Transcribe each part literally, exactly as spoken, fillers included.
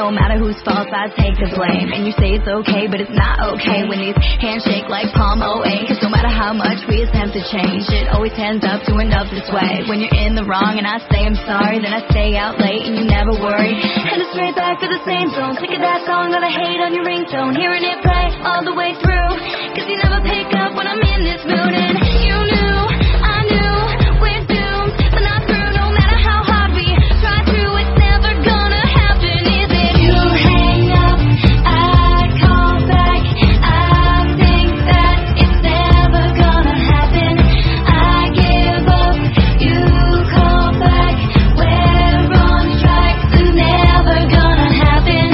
no matter whose fault, I take the blame. And you say it's okay, but it's not okay when these hands shake like palm oh eight. Cause no matter how much we attempt to change, it always ends up to end up this way. When you're in the wrong and I say I'm sorry, then I stay out late and you never worry. Headed straight back to the same zone, sick of that song that I hate on your ringtone. Hearing it play all the way through, cause you never pick up when I'm in this mood. And you knew, I knew, we're doomed, but not through. No matter how hard we try to, it's never gonna happen, is it? You hang up, I call back, I think that it's never gonna happen. I give up, you call back, we're on track, it's never gonna happen.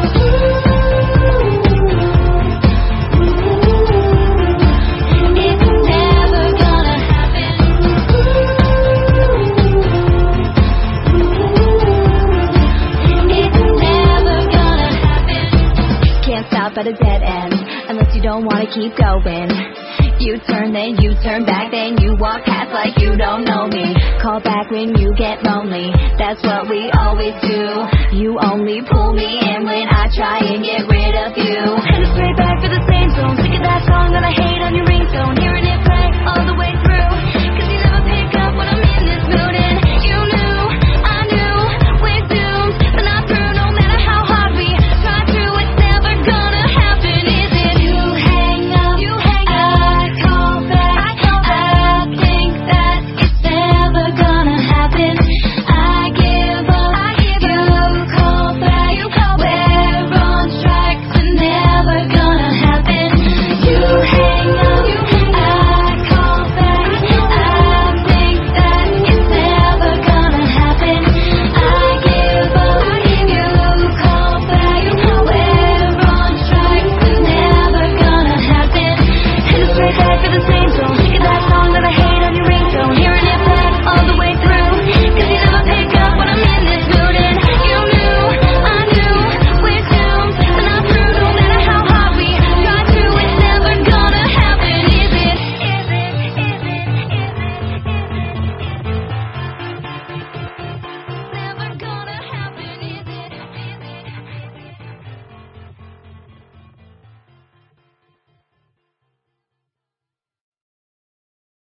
It's never gonna happen. It's never gonna happen. Can't stop at a dead end unless you don't wanna keep going. You turn, then you turn back, then you walk past like you don't know me. Call back when you get lonely, that's what we always do. You only pull me in when I try and get rid of you. Headed straight back to the same zone, sick of that song that I hate on your ringtone. Here